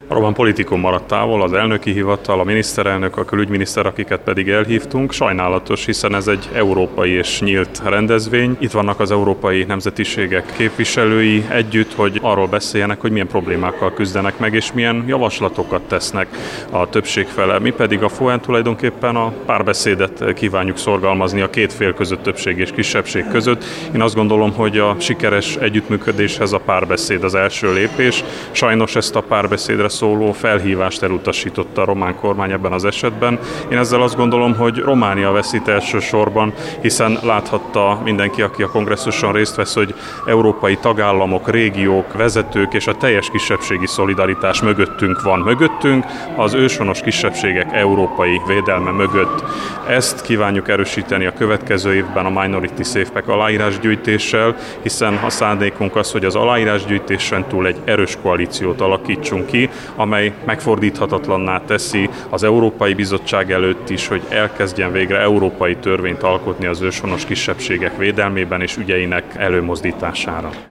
Orbán Politikum maradt távol, az elnöki hivatal, a miniszterelnök, a külügyminiszter, akiket pedig elhívtunk. Sajnálatos, hiszen ez egy európai és nyílt rendezvény. Itt vannak az európai nemzetiségek képviselői együtt, hogy arról beszéljenek, hogy milyen problémákkal küzdenek meg, és milyen javaslatokat tesznek a többség fele. Mi pedig a FOA-n tulajdonképpen a párbeszédet kívánjuk szorgalmazni a két fél között, többség és kisebbség között. Én azt gondolom, hogy a sikeres együttműködéshez a párbeszéd az első lépés. Sajnos ezt a párbeszédre szóló felhívást elutasította a román kormány ebben az esetben. Én ezzel azt gondolom, hogy Románia veszít elsősorban, hiszen láthatta mindenki, aki a kongresszuson részt vesz, hogy európai tagállamok, régiók, vezetők és a teljes kisebbségi szolidaritás mögöttünk van. Mögöttünk az őshonos kisebbségek európai védelme mögött. Ezt kívánjuk erősíteni a következő évben a Minority Safe Pack aláírásgyűjtéssel, hiszen a szándékunk az, hogy az aláírásgyűjtésen túl egy erős koalíciót alakítsunk ki, amely megfordíthatatlanná teszi az Európai Bizottság előtt is, hogy elkezdjen végre európai törvényt alkotni az őshonos kisebbségek védelmében és ügyeinek előmozdítására.